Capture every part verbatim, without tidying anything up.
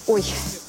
Ой.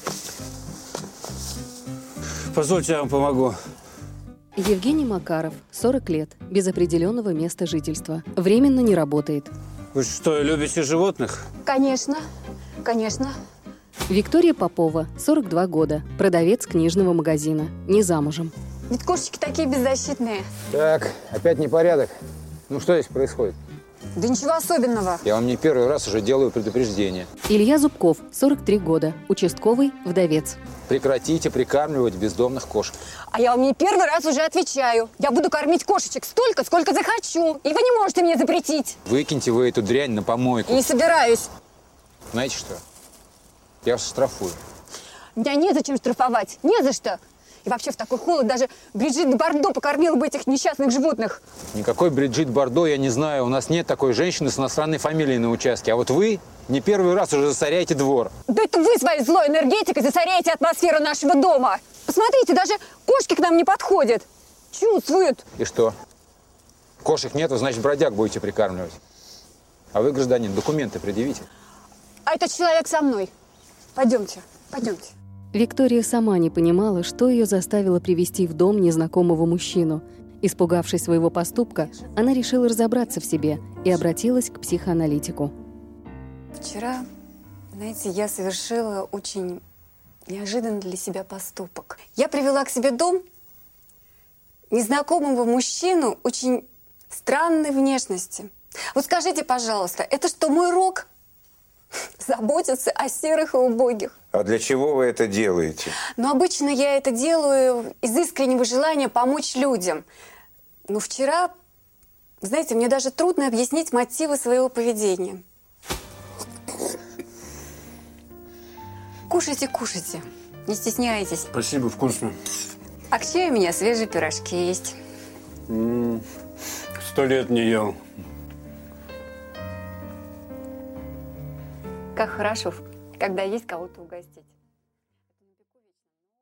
Позвольте, я вам помогу. Евгений Макаров, сорок лет, без определенного места жительства. Временно не работает. Вы что, любите животных? Конечно, конечно. Виктория Попова, сорок два года, продавец книжного магазина, не замужем. Ведь кошечки такие беззащитные. Так, опять непорядок. Ну что здесь происходит? Да ничего особенного. Я вам не первый раз уже делаю предупреждение. Илья Зубков, сорок три года, участковый, вдовец. Прекратите прикармливать бездомных кошек. А я вам не первый раз уже отвечаю. Я буду кормить кошечек столько, сколько захочу. И вы не можете мне запретить. Выкиньте вы эту дрянь на помойку. И не собираюсь. Знаете что? Я вас штрафую. Меня незачем штрафовать. Не за что. И вообще в такой холод даже Бриджит Бардо покормила бы этих несчастных животных. Никакой Бриджит Бардо я не знаю. У нас нет такой женщины с иностранной фамилией на участке. А вот вы не первый раз уже засоряете двор. Да это вы своей злой энергетикой засоряете атмосферу нашего дома. Посмотрите, даже кошки к нам не подходят. Чувствуют. И что? Кошек нету, значит, бродяг будете прикармливать. А вы, гражданин, документы предъявите. А этот человек со мной. Пойдемте, пойдемте. Виктория сама не понимала, что ее заставило привести в дом незнакомого мужчину. Испугавшись своего поступка, она решила разобраться в себе и обратилась к психоаналитику. Вчера, знаете, я совершила очень неожиданный для себя поступок. Я привела к себе в дом незнакомого мужчину очень странной внешности. Вот скажите, пожалуйста, это что, мой рок? Заботиться о серых и убогих. А для чего вы это делаете? Но обычно я это делаю из искреннего желания помочь людям. Но вчера, знаете, мне даже трудно объяснить мотивы своего поведения. Кушайте, кушайте. Не стесняйтесь. Спасибо, вкусно. А к чаю у меня свежие пирожки есть. М-м, Сто лет не ел. Как хорошо, когда есть кого-то угостить.